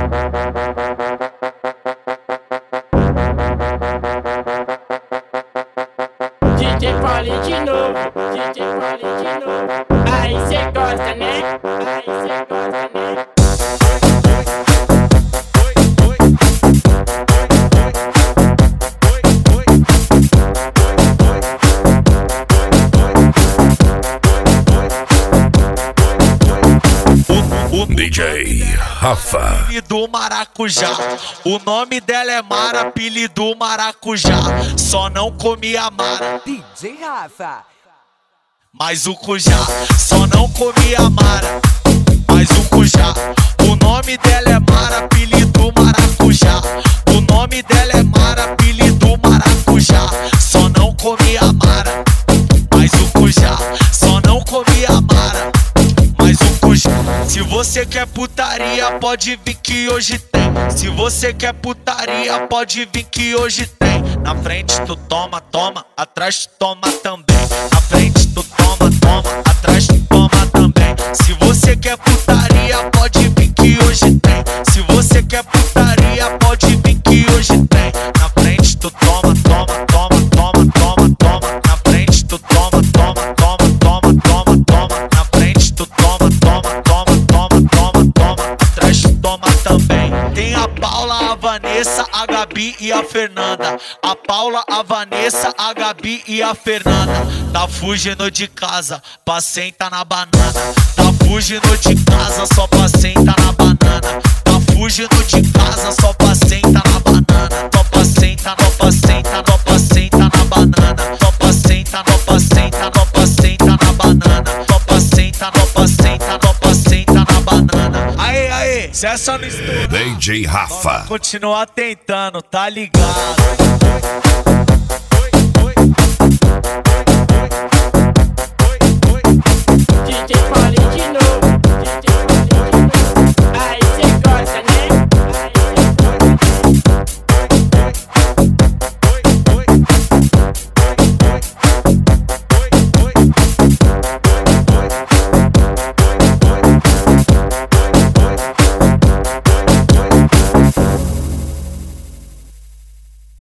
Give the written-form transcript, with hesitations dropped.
DJ Paulinho de novo, DJ Paulinho de novo. Aí cê gosta, né? Aí cê gosta, né? O DJ Rafa do Maracujá, o nome dela é Mara, apelido Maracujá. Só não comia Mara, DJ Rafa. mas o Cujá. Só não comia Mara, mas o Cujá. O nome dela é Mara, apelido Maracujá. O nome dela é Mara, apelido Maracujá. Só não comia Mara, mas o Cujá. Só não comia Mara, mas o Cujá. Se você quer putaria, pode vir que hoje tem. Se você quer putaria, pode vir que hoje tem. Na frente tu toma, toma, atrás tu toma também. Na frente tu toma, toma, atrás tu toma também. Se você quer putaria, pode vir que hoje tem. Se você quer putaria, pode vir que hoje tem. Na frente tu toma, toma, toma, toma, toma, toma. Na frente tu toma, toma, toma, toma, toma, toma. Na frente tu toma, toma, toma, toma, toma, toma. Atrás tu toma também. Tem a Paula, a Vanessa, a Gabi e a Fernanda. A Paula, a Vanessa, a Gabi e a Fernanda. Tá fugindo de casa, pra sentar na banana. Tá fugindo de casa, só pra sentar na banana. Tá fugindo de casa, só pra sentar na banana. Só pra sentar, só pra sentar, só pra sentar na banana. Só pra sentar, só pra sentar, só pra sentar na banana. Só pra sentar, só pra sentar, só pra sentar na banana. Aê, aê, se essa não estoura, DJ Rafa. continua tentando, tá ligado?